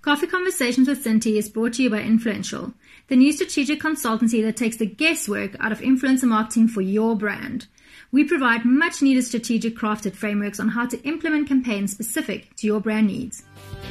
Coffee Conversations with Cinti is brought to you by Influential, the new strategic consultancy that takes the guesswork out of influencer marketing for your brand. We provide much-needed strategic crafted frameworks on how to implement campaigns specific to your brand needs.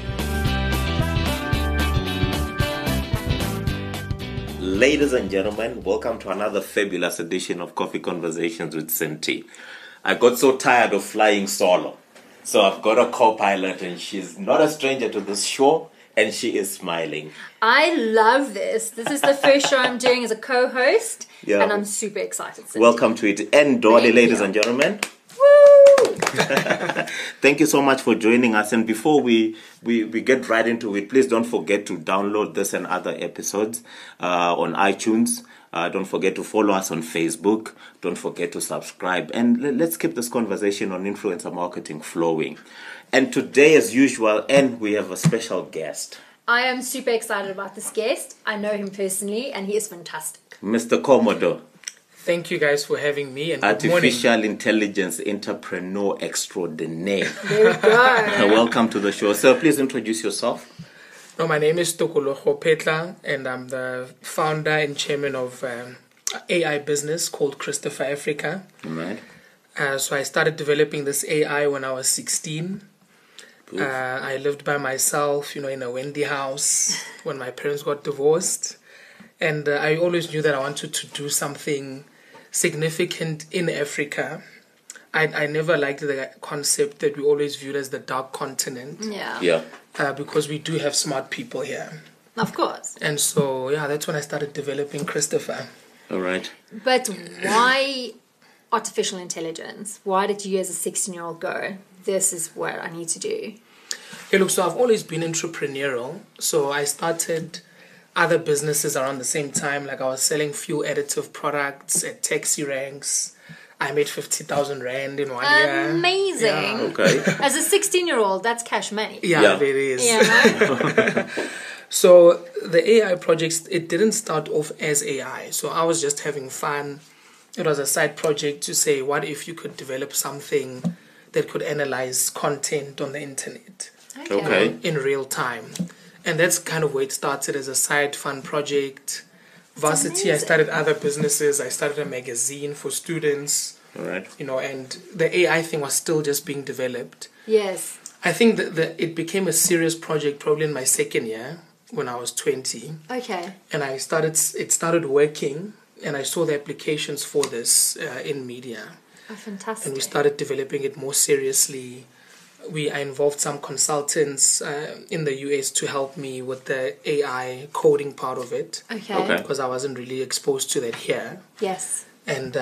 Ladies and gentlemen, welcome to another fabulous edition of Coffee Conversations with Cinti. I got so tired of flying solo, so I've got a co-pilot, and she's not a stranger to this show, and she is smiling. I love this. This is the first show I'm doing as a co-host, Yeah. and I'm super excited. Cinti. Welcome to it, and Dolly, Thank ladies you. and gentlemen. Woo! Thank you so much for joining us. And before we get right into it, please don't forget to download this and other episodes on iTunes. Don't forget to follow us on Facebook. Don't forget to subscribe. And let's keep this conversation on influencer marketing flowing. And today, as usual, we have a special guest, I am super excited about this guest. I know him personally, and he is fantastic. Mr. Komodo, Thank you guys for having me, and good artificial morning. intelligence entrepreneur extraordinaire. There we go. Welcome to the show. Sir, please introduce yourself. No, my name is Tokologo Petla, and I'm the founder and chairman of AI business called Christopher Africa. All right. So I started developing this AI when I was 16. I lived by myself, in a Wendy house when my parents got divorced. And I always knew that I wanted to do something significant in Africa. I never liked the concept that we always viewed as the dark continent. Yeah. Because we do have smart people here. Of course. And so, that's when I started developing Christopher. All right. But why artificial intelligence? Why did you as a 16-year-old go, this is what I need to do? Okay, look, so I've always been entrepreneurial. So I started other businesses around the same time. Like I was selling fuel additive products at taxi ranks. I made 50,000 Rand in 1 year. Amazing. Yeah. Okay. As a 16-year-old, that's cash money. Yeah, it is. Yeah. So the AI projects, it didn't start off as AI. So I was just having fun. It was a side project to say, what if you could develop something that could analyze content on the internet Okay. in real time? And that's kind of where it started as a side fun project. Varsity, I amazing. started other businesses. I started a magazine for students, All right. and the AI thing was still just being developed. Yes. I think that it became a serious project probably in my second year when I was 20. Okay. And it started working, and I saw the applications for this in media. Oh, fantastic. And we started developing it more seriously. I involved some consultants in the US to help me with the AI coding part of it. Okay. Because I wasn't really exposed to that here. Yes. And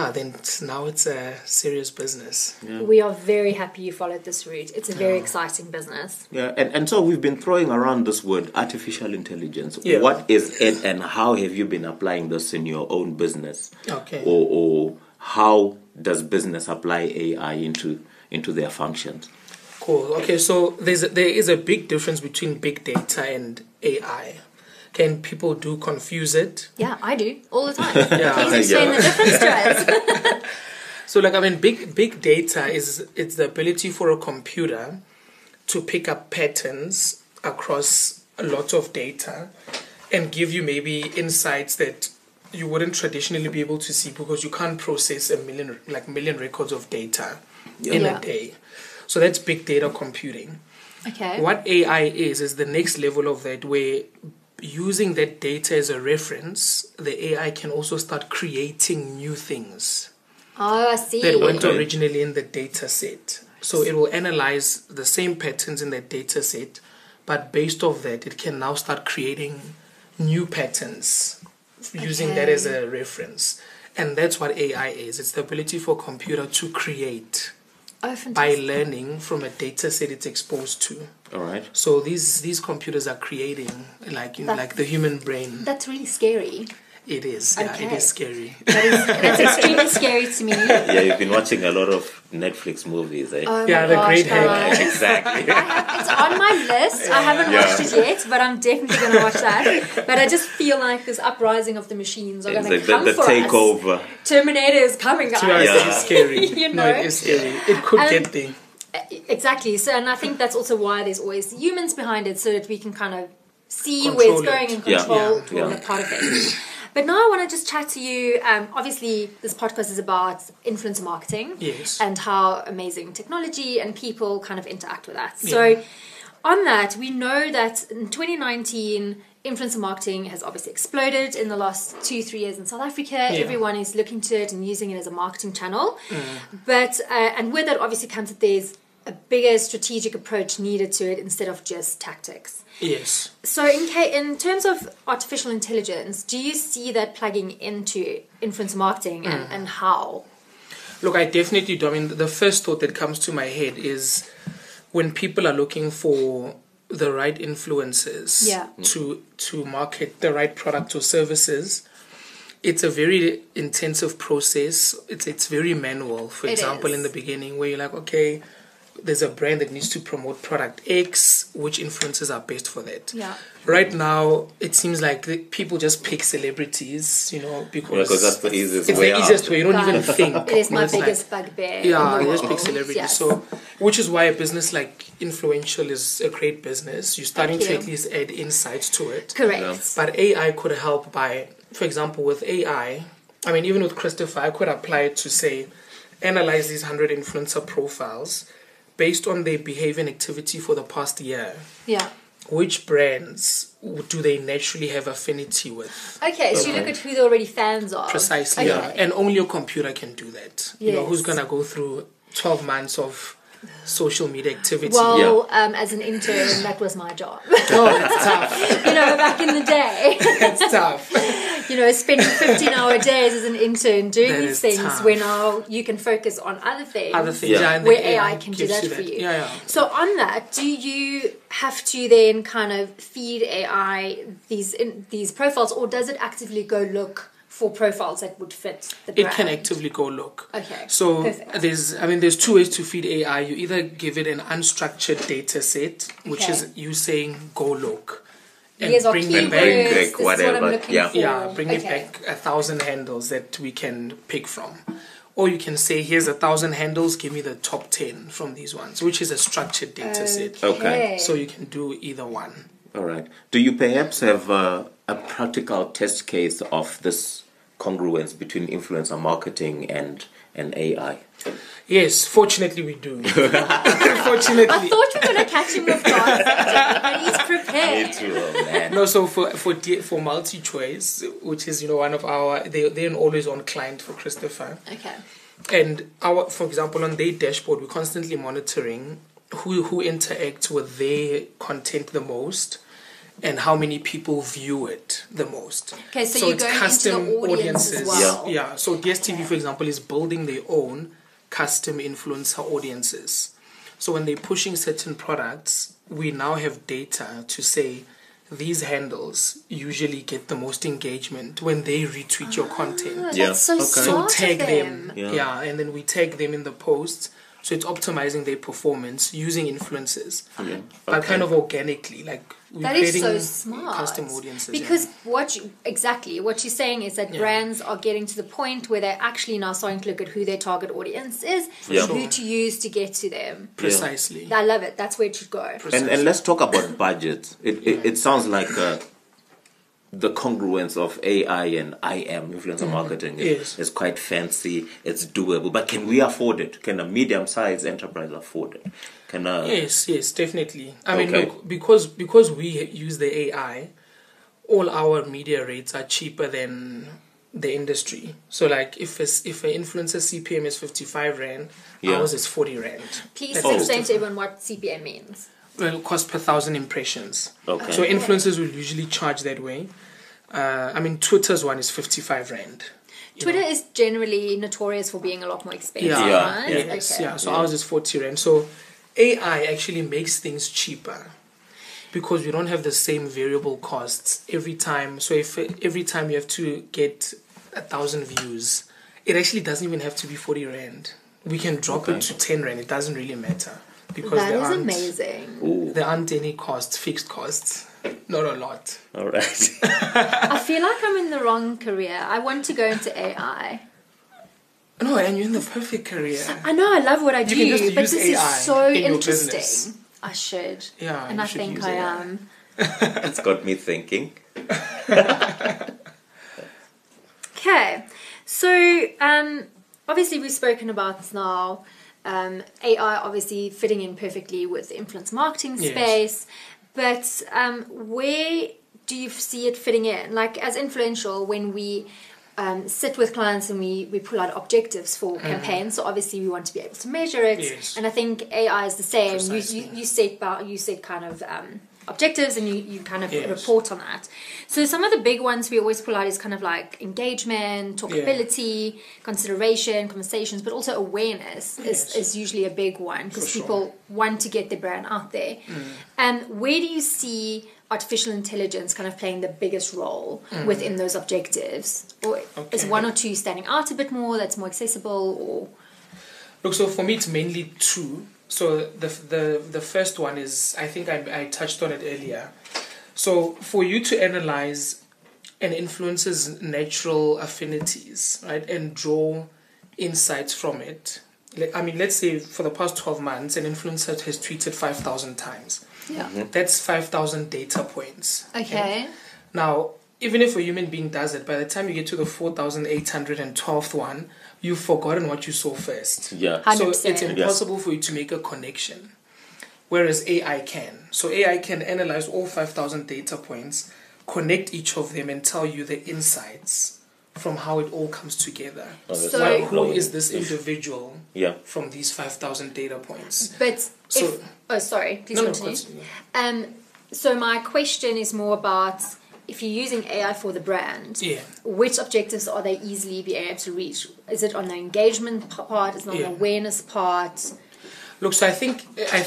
now it's a serious business. We are very happy you followed this route. It's a very exciting business. Yeah, and so we've been throwing around this word, artificial intelligence. Yeah. What is it, and how have you been applying this in your own business? Okay. Or how does business apply AI into their functions? Cool. Okay, so there is a big difference between big data and AI. Can people do confuse it? Yeah, I do all the time. Yeah. Please explain the difference to us. So, big data it's the ability for a computer to pick up patterns across a lot of data and give you maybe insights that you wouldn't traditionally be able to see because you can't process a million records of data in Yeah. a day. So that's big data computing. Okay. What AI is the next level of that, where using that data as a reference, the AI can also start creating new things Oh, I see. that weren't Okay. originally in the data set. So it will analyze the same patterns in that data set, but based off that, it can now start creating new patterns using that as a reference. And that's what AI is. It's the ability for a computer to create Oh, by fantastic. learning from a data set it's exposed to. All right. So these computers are creating like the human brain. That's really scary. It is. Yeah, Okay. it is scary. That's extremely scary to me. Yeah, you've been watching a lot of Netflix movies, eh? Oh Yeah, my the gosh, great Harold. hack. Exactly. It's on my list. I haven't watched it yet, but I'm definitely going to watch that. But I just feel like this uprising of the machines are going to It's come like the for takeover. us. Terminator is coming, guys. To be honest, Yeah. it's scary. You No, know? it is scary. It could And- get there. Exactly. So, and I think that's also why there's always humans behind it, so that we can kind of see Control where it's it. going and Yeah. control Yeah. that part of it. But now I want to just chat to you. Obviously, this podcast is about influencer marketing Yes. and how amazing technology and people kind of interact with that. So, on that, we know that in 2019, influencer marketing has obviously exploded in the last 2-3 years in South Africa. Everyone is looking to it and using it as a marketing channel. But and with it, obviously, comes that there's a bigger strategic approach needed to it instead of just tactics. Yes. So in terms of artificial intelligence, do you see that plugging into influencer marketing and how? Look, I definitely do. I mean, the first thought that comes to my head is when people are looking for the right influencers to market the right product or services, it's a very intensive process. It's very manual. For example, in the beginning, where you're like, okay, there's a brand that needs to promote product X, which influencers are best for that. Yeah. Right now, it seems like people just pick celebrities, because that's the easiest it's way the out. easiest way. You don't even think. It is my It's like- biggest bugbear. yeah, in you the just world. pick celebrities. Yes. So, which is why a business like Influential is a great business. You're starting Thank to you. at least add insights to it. Correct. But AI could help by, for example, with AI, I mean, even with Christopher, I could apply it to say, analyze these 100 influencer profiles based on their behavior and activity for the past year. Yeah. Which brands do they naturally have affinity with? Okay, so you look at who they're already fans of. Precisely, Okay. yeah. And only your computer can do that. You know, who's Yes. going to go through 12 months of social media activity? Well, as an intern, that was my job. Oh, that's tough. Back in the day, That's tough. spending 15-hour days as an intern doing That these is things, tough. where now you can focus on other things. Other things, Yeah. and Where then AI can do gives that for you. Yeah, yeah. So on that, do you have to then kind of feed AI these profiles, or does it actively go look for profiles that would fit the brand? It can actively go look. Okay. So Perfect. there's two ways to feed AI. You either give it an unstructured data set, which Okay. is you saying go look, and Here's our bring keywords. me back. Bring back This is what whatever, I'm looking yeah. for. Yeah, bring me Okay. back 1,000 handles that we can pick from. Or you can say, here's 1,000 handles, give me the top 10 from these ones, which is a structured data set. Okay. So you can do either one. All right. Do you perhaps have a practical test case of this congruence between influencer marketing and AI? Yes, fortunately we do. I Fortunately. thought you were going to catch him off guard, but he's prepared. too, man. No, so for MultiChoice, which is one of our they're an always on client for Christopher, Okay. and for example on their dashboard we're constantly monitoring who interacts with their content the most and how many people view it the most. Okay, so you're it's going into the audience as well. Yeah. So DSTV, for example, is building their own custom influencer audiences. So when they're pushing certain products, we now have data to say these handles usually get the most engagement when they retweet your content. Yeah, That's so okay. smart So of tag them. them. Yeah. Yeah, and then we tag them in the posts. So it's optimizing their performance using influencers, but Okay. kind of organically, like we're That is creating so smart. custom audiences. Because what you're saying is that brands are getting to the point where they're actually now starting to look at who their target audience is, Yeah. and who to use to get to them. Precisely. I love it. That's where it should go. And let's talk about budgets. It sounds like the congruence of AI and IM, influencer marketing, is quite fancy. It's doable. But can we afford it? Can a medium-sized enterprise afford it? Yes, definitely. I mean, Okay. look, because we use the AI, all our media rates are cheaper than the industry. So, like, if an influencer CPM is 55 rand, ours is 40 rand. Please That's explain to everyone what CPM means. Well, cost per 1,000 impressions. Okay. So influencers will usually charge that way. I mean, Twitter's one is 55 rand. Twitter is generally notorious for being a lot more expensive, Yeah. right? Yes, Okay. yeah. So ours is 40 rand. So AI actually makes things cheaper because we don't have the same variable costs every time. So if every time you have to get 1,000 views, it actually doesn't even have to be 40 rand. We can drop it to 10 rand. It doesn't really matter because That is amazing. there aren't any costs, fixed costs. Not a lot. All right. I feel like I'm in the wrong career. I want to go into AI. No, and you're in the perfect career. I know, I love what I do, can just but use this AI is so in your interesting. business. I should. Yeah, and you I should think use I AI. am. It's got me thinking. Okay, so obviously we've spoken about this now. AI obviously fitting in perfectly with the influence marketing Yes. space, but where do you see it fitting in? Like as influential, when we sit with clients and we pull out objectives for campaigns, so obviously we want to be able to measure it, Yes. and I think AI is the same. Precisely. You set kind of objectives and you kind of Yes. report on that. So some of the big ones we always pull out is kind of like engagement, talkability, consideration, conversations, but also awareness is usually a big one because For sure. people want to get their brand out there. And where do you see artificial intelligence kind of playing the biggest role within those objectives? Or is Okay. one or two standing out a bit more that's more accessible, or Look, so for me, it's mainly two. So the first one is, I think I touched on it earlier. So for you to analyze an influencer's natural affinities, right, and draw insights from it. I mean, let's say for the past 12 months, an influencer has tweeted 5,000 times. yeah, That's 5,000 data points. okay, Now, even if a human being does it, by the time you get to the 4,812th one, you've forgotten what you saw first. Yeah. 100%. So it's impossible for you to make a connection. Whereas AI can. So AI can analyze all 5,000 data points, connect each of them, and tell you the insights from how it all comes together. Oh, that's So- Well, mind who blowing. is this individual Yeah. from these 5,000 data points? but So- sorry, please No, continue. continue. So my question is more about if you're using AI for the brand, Yeah. which objectives are they easily being able to reach? Is it on the engagement part? Is it on the Yeah. awareness part? Look, so I think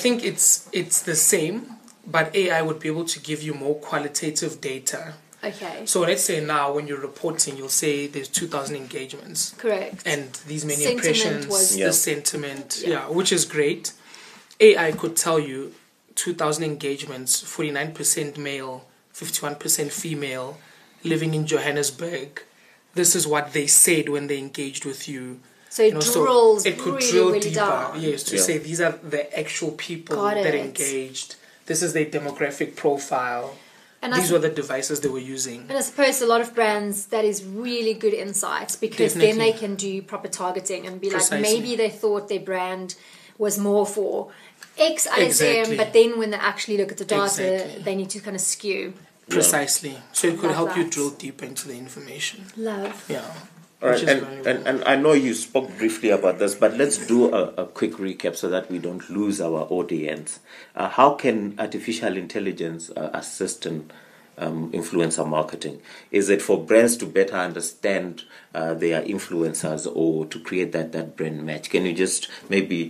it's the same, but AI would be able to give you more qualitative data. Okay, So let's say now when you're reporting, you'll say there's 2,000 engagements correct. and these many Sentiment impressions, was- Yeah. the sentiment, Yeah. which is great. AI could tell you 2,000 engagements, 49% male, 51% female, living in Johannesburg. This is what they said when they engaged with you. So it drills it could really, drill really deeper, down. yes, to Yeah. say these are the actual people Got that it. engaged. This is their demographic profile. And I These were the devices they were using. And I suppose a lot of brands, that is really good insights because then Definitely. they can do proper targeting and be Precisely. like, maybe they thought their brand was more for X ISM, Exactly. but then when they actually look at the data, Exactly. they need to kind of skew. Precisely. So it could Love help you that. drill deeper into the information. Love. Yeah. All right, Which is valuable. and I know you spoke briefly about this, but let's do a quick recap so that we don't lose our audience. How can artificial intelligence assist in influencer marketing? Is it for brands to better understand their influencers or to create that brand match? Can you just maybe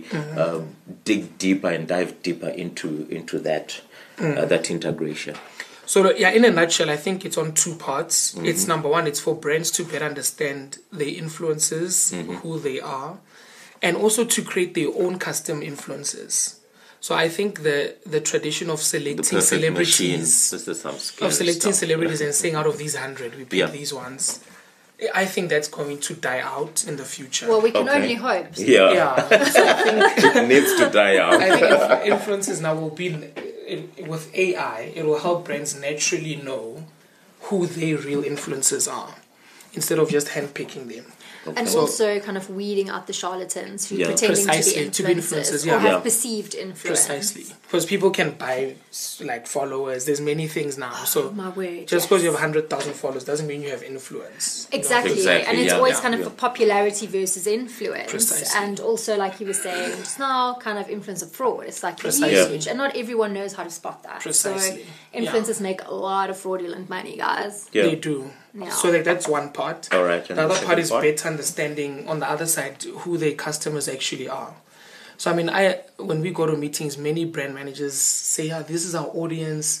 dig deeper and dive deeper into that that integration? So yeah, in a nutshell, I think it's on two parts. It's number one, it's for brands to better understand their influencers, who they are, and also to create their own custom influencers. So I think the tradition of selecting The perfect celebrities, machine. This is some scary of selecting stuff. celebrities and saying out of these 100, we pick Yeah. these ones. I think that's going to die out in the future. Well, we can Okay. only hope. Yeah, yeah, so I think it needs to die out. I think influencers now will be with AI. It will help brands naturally know who their real influencers are, instead of just handpicking them. And So- also kind of weeding out the charlatans who Yeah. pretending Precisely, to be influencers or yeah. have Yeah. perceived influence. Precisely, because people can buy like followers. There's many things now. So My word. just because yes. you have 100,000 followers doesn't mean you have influence. Exactly. Exactly, And it's yeah, always yeah, kind of yeah. for popularity versus influence. Precisely. And also, like you were saying just now, kind of influence of fraud. It's like Precisely. huge. And not everyone knows how to spot that. Precisely. So influencers make a lot of fraudulent money, guys. Yeah. They do. Yeah. So like, that's one part. All right, and The other the part second is part? better understanding on the other side who their customers actually are. So I mean, when we go to meetings, many brand managers say, "Yeah, this is our audience,"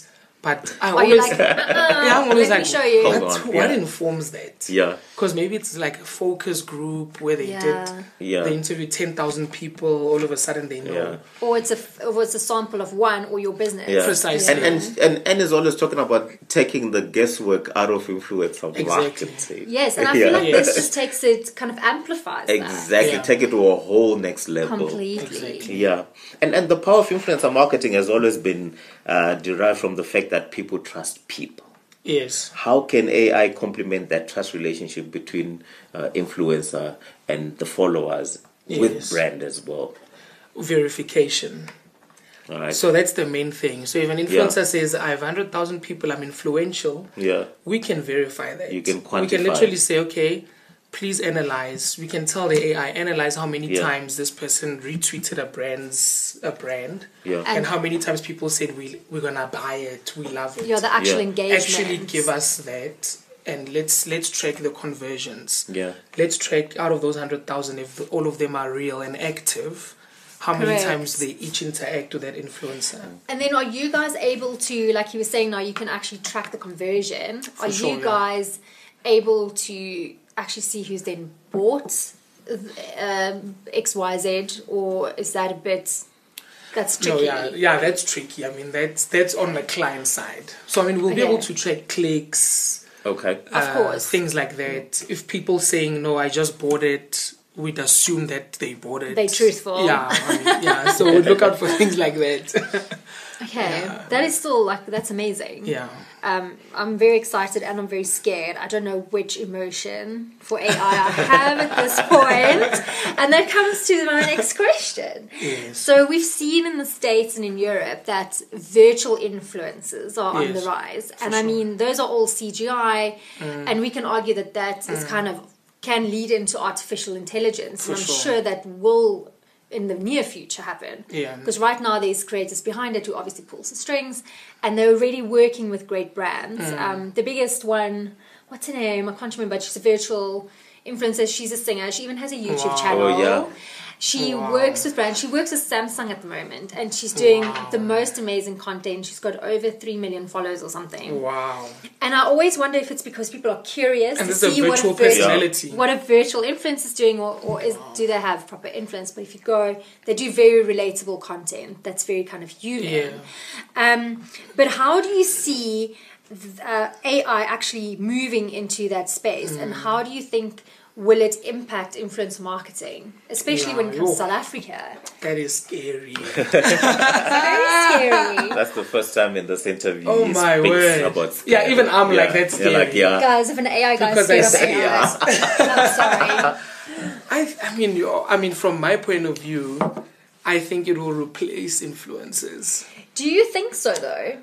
But I Are you always, like, yeah, I'm always let me like, show you. Hold what, on, what yeah. informs that? Yeah. Because maybe it's like a focus group where they did, Yeah. they interviewed 10,000 people. All of a sudden, they know. Yeah. Or it's a sample of one or your business. Yeah. Precisely. And is always talking about taking the guesswork out of influencer Exactly. marketing. Yes, and I feel like Yes. this just takes it, kind of amplifies that. Exactly. Yeah. Take it to a whole next level. Completely. Exactly. Yeah. And the power of influencer marketing has always been derived from the fact that people trust people. Yes. How can AI complement that trust relationship between influencer and the followers with Yes. brand as well? Verification. All right. So that's the main thing. So if an influencer says, I have 100,000 people, I'm influential, Yeah. we can verify that. You can We quantify. can literally say, okay, please analyze. We can tell the AI, analyze how many Yeah. times this person retweeted a brand. Yeah. And how many times people said, we're going to buy it, we love it. Yeah, the actual Yeah. engagement. Actually give us that. And let's track the conversions. Yeah. Let's track out of those 100,000 if all of them are real and active, how many Correct. times they each interact with that influencer. And then are you guys able to, like you were saying now, you can actually track the conversion. Are sure, you yeah. guys able to actually see who's then bought XYZ, or is that a bit, that's tricky? No, yeah, that's tricky. I mean, that's on the client side. So I mean, we'll be Okay. able to track clicks, Okay. Of course. things like that. If people saying no, I just bought it, we'd assume that they bought it. They're truthful. Yeah, I mean, yeah. So we'd look out for things like that. Okay, that is still that's amazing. Yeah. I'm very excited and I'm very scared. I don't know which emotion for AI I have at this point. And that comes to my next question. Yes. So we've seen in the States and in Europe that virtual influencers are on Yes, the rise. And for I sure. mean, those are all CGI. And we can argue that is kind of can lead into artificial intelligence. For and I'm sure. sure that will in the near future happen. Yeah. Because right now there's creators behind it who obviously pulls the strings, and they're already working with great brands. The biggest one, what's her name? I can't remember, but she's a virtual influencer. She's a singer. She even has a YouTube Wow. channel. Oh, yeah. She Wow. works with brands. She works with Samsung at the moment, and she's doing Wow. the most amazing content. She's got over 3 million followers or something. Wow. And I always wonder if it's because people are curious And to this is a see what virtual a virtual personality. what a virtual influencer is doing, or do they have proper influence? But if you go, they do very relatable content that's very kind of human. But how do you see AI actually moving into that space, and how do you think will it impact influence marketing, especially when it comes to South Africa? That is scary. Very scary. That's the first time in this interview Oh he my speaks word. about Yeah, scary. even I'm like, that's You're like, scary. yeah. Guys, if an AI guy is Because scared I of AI, I'm sorry. I mean, from my point of view, I think it will replace influencers. Do you think so though?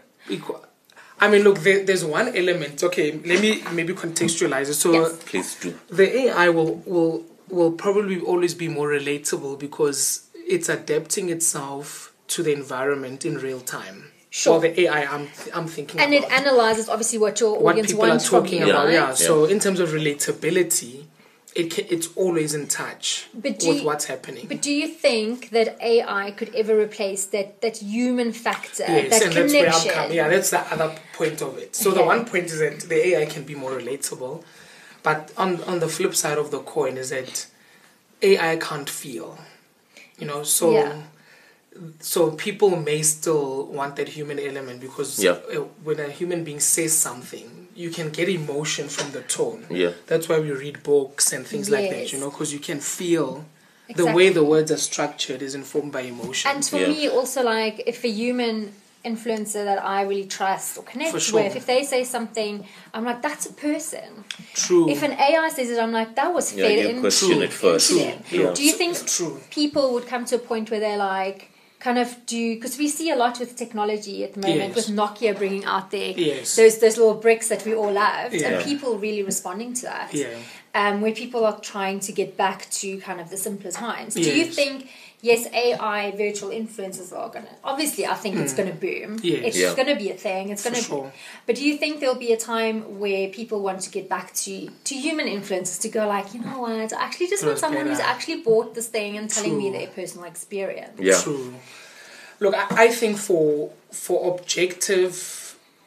I mean, look, there's one element. Okay, let me maybe contextualize it. So Yes. Please do. the AI will probably always be more relatable because it's adapting itself to the environment in real time. Sure. Or the AI I'm thinking And about. it analyzes obviously what your What audience people are wants from talking you, about. right? Yeah. So in terms of relatability, it's always in touch But do with you- what's happening. But do you think that AI could ever replace that human factor, Yes, that and that's where I'm connection? coming. Yeah, that's the other point of it. So the Okay. one point is that the AI can be more relatable, but on the flip side of the coin is that AI can't feel. You know, so Yeah. so people may still want that human element because Yeah. when a human being says something, you can get emotion from the tone. Yeah. That's why we read books and things like that, Yes. you know, because you can feel the Exactly. way the words are structured is informed by emotion. And for Yeah. me, also, like, if a human influencer that I really trust or connect For sure. with, if they say something, I'm like, that's a person. True. If an AI says it, I'm like, that was Yeah, fed you in question it first. into them. Yeah. Do you think It's true. people would come to a point where they're like, kind of do, because we see a lot with technology at the moment, Yes. with Nokia bringing out Yes. those little bricks that we all loved, Yeah. and people really responding to that. Yeah. Where people are trying to get back to kind of the simpler times. Do you Yes. think, yes, AI virtual influencers are going to, obviously I think it's going to boom. Yes. It's Yeah. going to be a thing. It's going to sure. But do you think there'll be a time where people want to get back to human influencers, to go like, you know what, I actually just It want was someone who's better. actually bought this thing and telling me True. their personal experience? Yeah. True. Look, I think for objective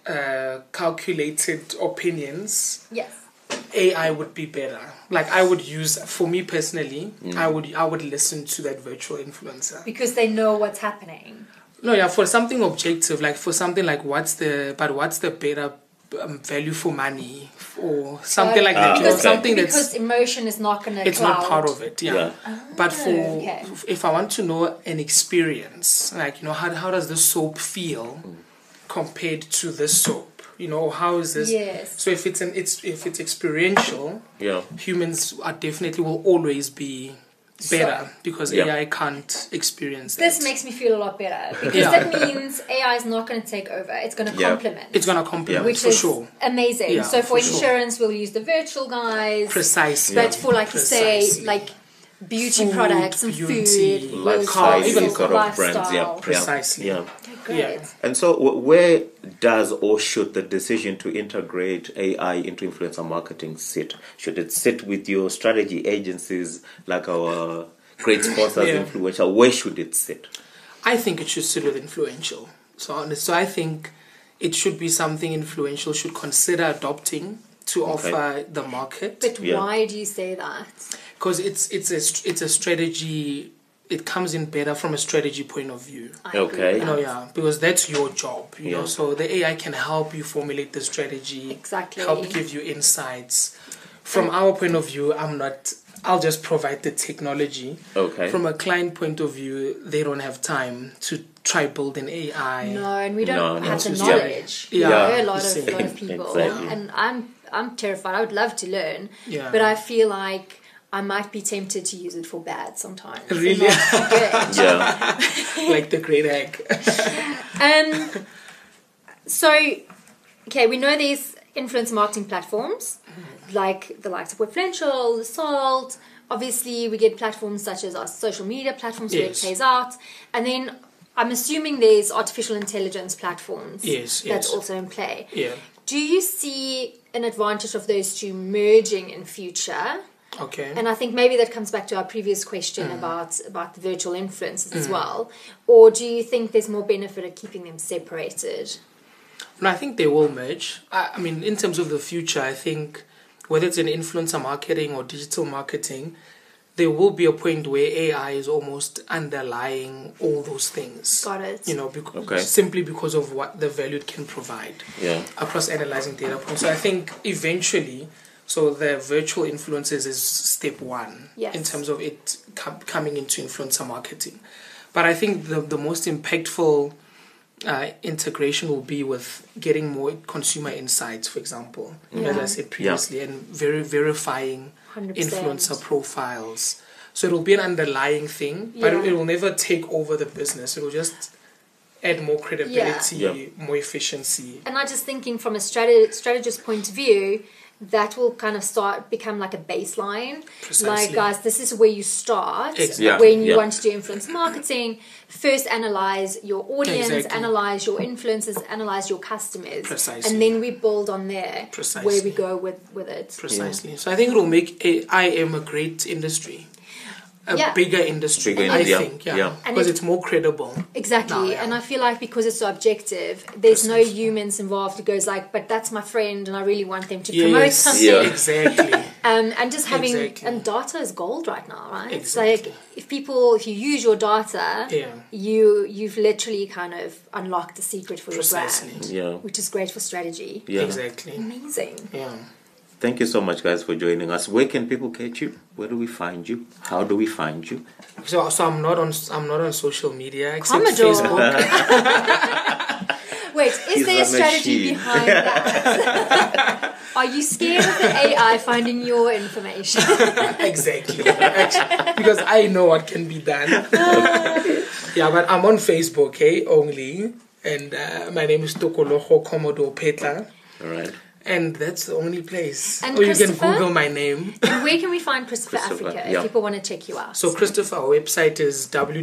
calculated opinions, Yes. AI would be better. Like I would use, for me personally, I would listen to that virtual influencer. Because they know what's happening. No, yeah, for something objective, like for something like what's the better value for money or something like that. Because, something because emotion is not going to it's not part of it, yeah. But okay. if I want to know an experience, like, you know, how does this soap feel compared to this soap? You know, how is this? Yes. So if it's experiential, humans are definitely will always be better because AI can't experience that. This makes me feel a lot better because that means AI is not going to take over. It's going to complement. It's going to complement, which for is sure. Amazing. Yeah, so for for insurance, we'll use the virtual guys. Precisely. But for, like you say, like beauty products and food, lifestyle, even sort of brands, precisely. Okay, great. And so, where does or should the decision to integrate AI into influencer marketing sit? Should it sit with your strategy agencies, like our great sponsors, Influential? Where should it sit? I think it should sit with Influential. So I think it should be something Influential should consider adopting to offer the market. But why do you say that? Because it's a strategy. It comes in better from a strategy point of view. Okay. You know, because that's your job. You know, so the AI can help you formulate the strategy. Exactly. Help give you insights. From our point of view, I'll just provide the technology. Okay. From a client point of view, they don't have time to try build an AI. No, and we don't have the Yeah. knowledge. Yeah. You know, a lot of people. Exactly. And I'm terrified. I would love to learn. Yeah. But I feel like I might be tempted to use it for bad sometimes. Really? Not for good. Yeah. Like the great egg. So, okay, we know there's influencer marketing platforms like the likes of Webfluential, Salt. Obviously, we get platforms such as our social media platforms where it plays out. And then I'm assuming there's artificial intelligence platforms that's also in play. Yeah. Do you see an advantage of those two merging in future? Okay. And I think maybe that comes back to our previous question about the virtual influencers as well. Or do you think there's more benefit of keeping them separated? No, I think they will merge. I mean, in terms of the future, I think whether it's in influencer marketing or digital marketing, there will be a point where AI is almost underlying all those things. Got it. You know, simply because of what the value it can provide across analyzing data points. So I think eventually, so the virtual influencers is step one in terms of it coming into influencer marketing. But I think the most impactful integration will be with getting more consumer insights, for example, as I said previously, and verifying 100%. Influencer profiles. So it will be an underlying thing, but it will never take over the business. It will just add more credibility, more efficiency. And I'm just thinking from a strategist point of view, that will kind of become like a baseline. Precisely. Like, guys, this is where you start Exactly. when you want to do influence marketing. First, analyze your audience, analyze your influencers, analyze your customers. Precisely. And then we build on there where we go with it. Precisely. So I think it will make IM a great industry. A bigger industry, I think, because it's more credible. Exactly, and I feel like because it's so objective, there's no humans involved who goes like, but that's my friend and I really want them to promote something. Yeah. Exactly. And just having, and data is gold right now, right? Exactly. It's like, if you use your data, you've literally kind of unlocked the secret for your brand, which is great for strategy. Yeah. Exactly. Amazing. Yeah. Thank you so much, guys, for joining us. Where can people catch you? Where do we find you? How do we find you? So I'm not on social media except Commodore. Facebook. Wait, is there a strategy behind that? Are you scared of the AI finding your information? Exactly. Actually, because I know what can be done. Yeah, but I'm on Facebook, only, and my name is Tokoloho Commodore Petla. All right. And that's the only place. And or you can Google my name. And where can we find Christopher Africa if people want to check you out? So Christopher, our website is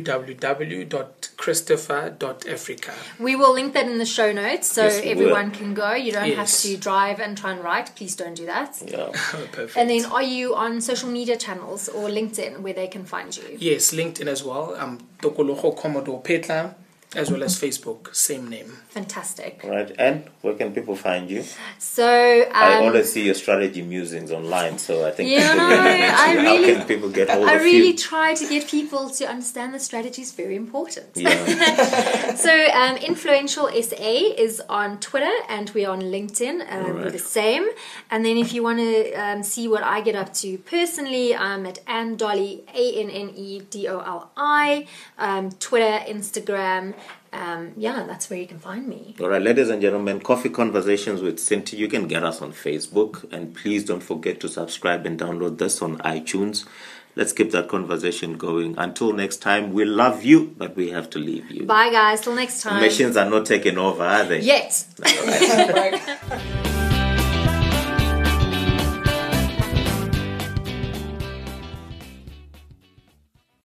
www.christopher.africa. We will link that in the show notes so everyone can go. You don't have to drive and try and write. Please don't do that. Yeah. Perfect. And then are you on social media channels or LinkedIn where they can find you? Yes, LinkedIn as well. I'm Tokoloho Commodore Petla. as well as Facebook, same name. Fantastic. All right. And where can people find you? So I always see your strategy musings online, so I think Yeah, people really need to- I how really- can people get hold I of really you? try to get people to understand that strategy is very important. Yeah. So Influential SA is on Twitter and we're on LinkedIn. We're the same. And then if you want to see what I get up to personally, I'm at Anne Dolly, ANNEDOLI, Twitter, Instagram. That's where you can find me. All right, ladies and gentlemen, Coffee Conversations with Cinti. You can get us on Facebook, and please don't forget to subscribe and download this on iTunes. Let's keep that conversation going. Until next time, we love you, but we have to leave you. Bye, guys. Till next time. Machines are not taking over, are they? Yet. All right.